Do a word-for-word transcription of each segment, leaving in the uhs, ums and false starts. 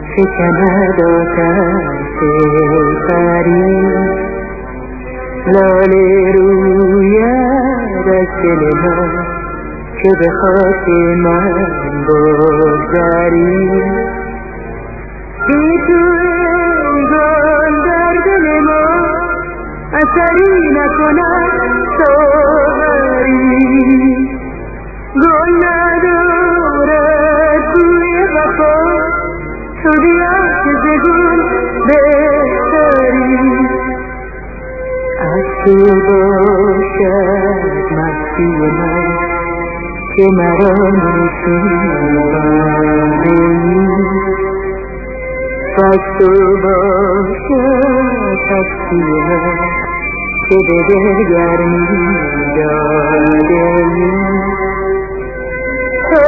شکند آتش فرید لاله روید از دل من که به خاک من بگذری بی تو ای گل در دل ما اثری نکند ساغری گل ندارد بوی وفا تو بیا که ز گل بهتری از تو باشد مستی من که مرا نشوندی از تو باشد هستی من که به دل گرمی دادی تا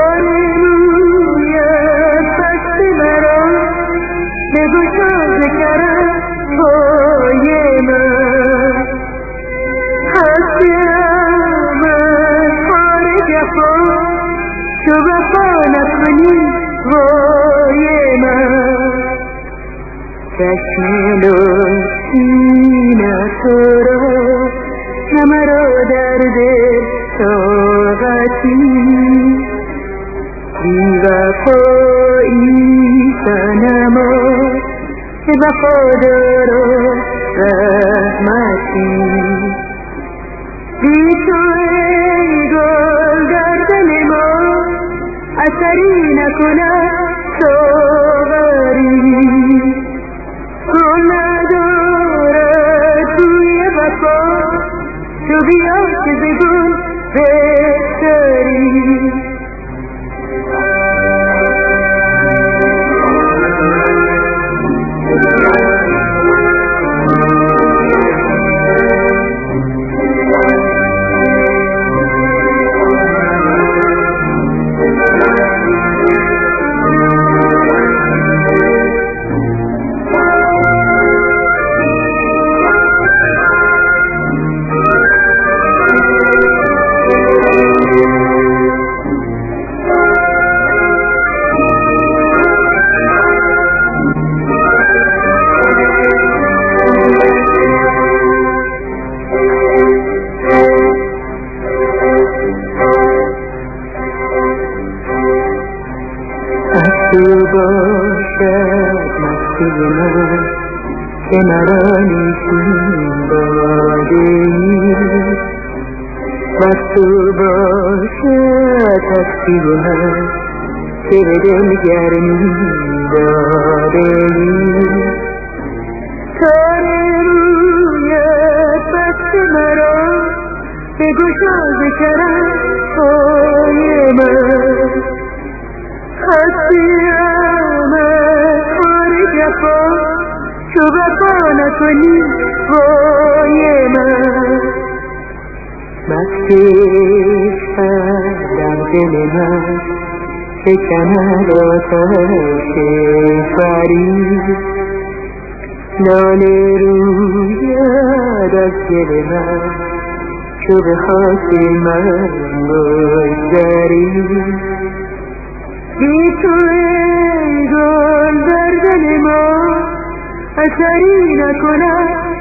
نموید پشت مرا بگشا ز کرم پای من هستیم از کار جفا چو وفا نکنی وای من چشم لطفین تو را نه مرا در دل طاقتی بی وفایی صنما که وفادار و رحمتی بی تو ای گل در دل ما اثری نکند ساغری گل ندارد بوی وفا تو بیا که ز گل بهتری تو باشد مستی من که مرا نشون دادی و تو باشد هستی من که به دل گرمی دادی تا نموید پشت مرا بگشا ز کرم پای من هستیم از کار جفا چو وفا نکنی وای من وقتی در دل من شکند آتش فرید لاله روید از دل من چو به خاک من بگذری بی تو ای گل در دل ما اثری نکند